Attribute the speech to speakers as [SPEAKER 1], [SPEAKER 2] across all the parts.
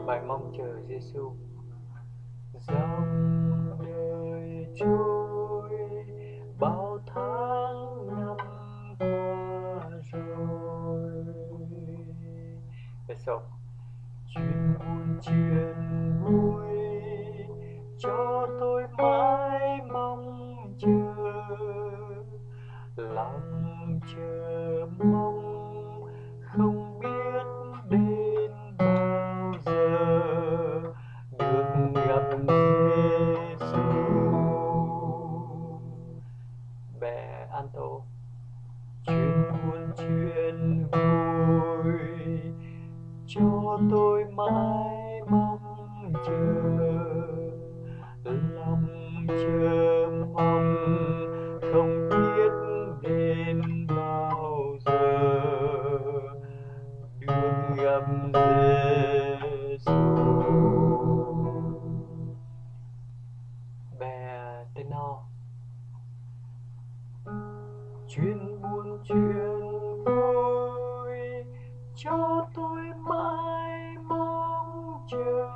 [SPEAKER 1] Bài mong chờ Giêsu. Dòng đời trôi, bao tháng năm qua rồi. Về sau chuyện buồn chuyện vui, cho tôi mãi mong chờ, lòng chờ mong không biết đến bao giờ được gặp Giêsu. Bè Anto. Chuyện buồn chuyện vui, cho tôi mãi mong chờ, lòng chờ mong không biết đến bao giờ được gặp Giêsu. Bè tenor. Chuyện buồn chuyện vui, cho tôi mãi mong chờ,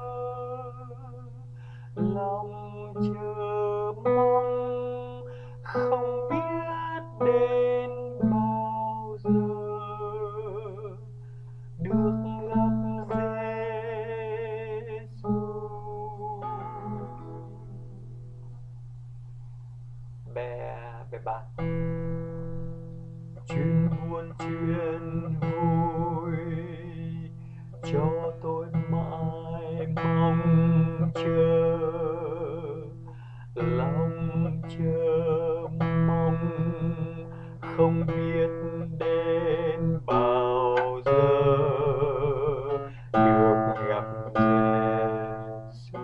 [SPEAKER 1] lòng chờ mong không biết đến bao giờ được gặp Giêsu. Bè bạc. Chuyện buồn chuyện vui, cho tôi mãi mong chờ, lòng chờ mong không biết đến bao giờ được gặp Giêsu.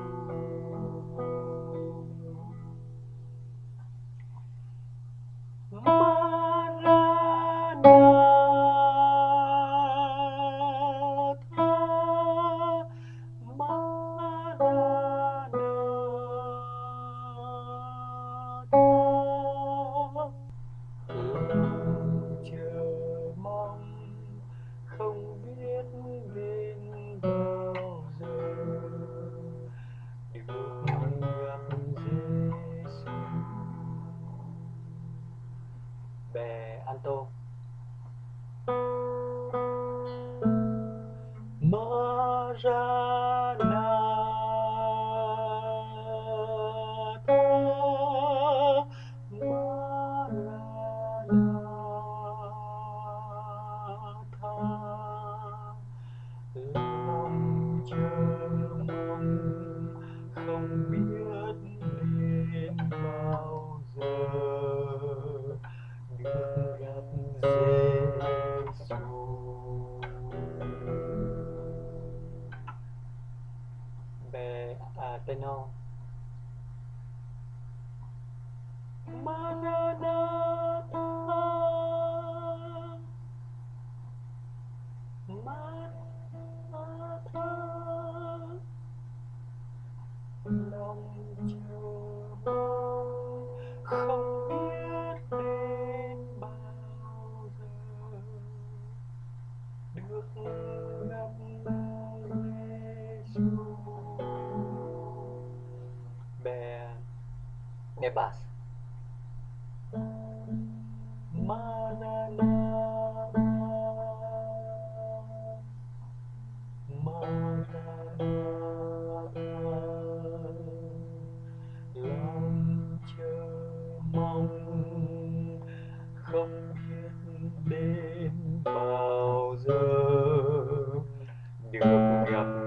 [SPEAKER 1] Chờ mong không biết đến bao giờ được gặp Giêsu. Bè Anto. Maranatha, Maranatha, lòng chờ mong không biết đến bao giờ được gặp Giêsu. Bè tenor. Maranatha, Maranatha, lòng chờ mong không biết đến bao giờ được gặp Giêsu. Bè bass. Maranatha, Maranatha, lòng chờ mong không biết đến bao giờ được gặp